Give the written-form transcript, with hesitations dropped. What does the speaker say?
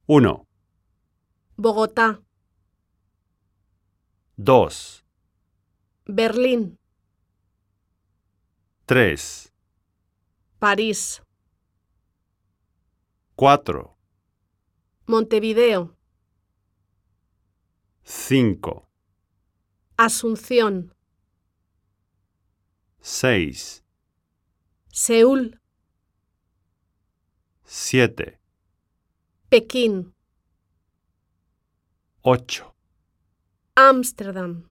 1, Bogotá, 2, Berlín, 3, París, 4, Montevideo, 5, Asunción, 6, Seúl, 7, Pekín, 8. Ámsterdam.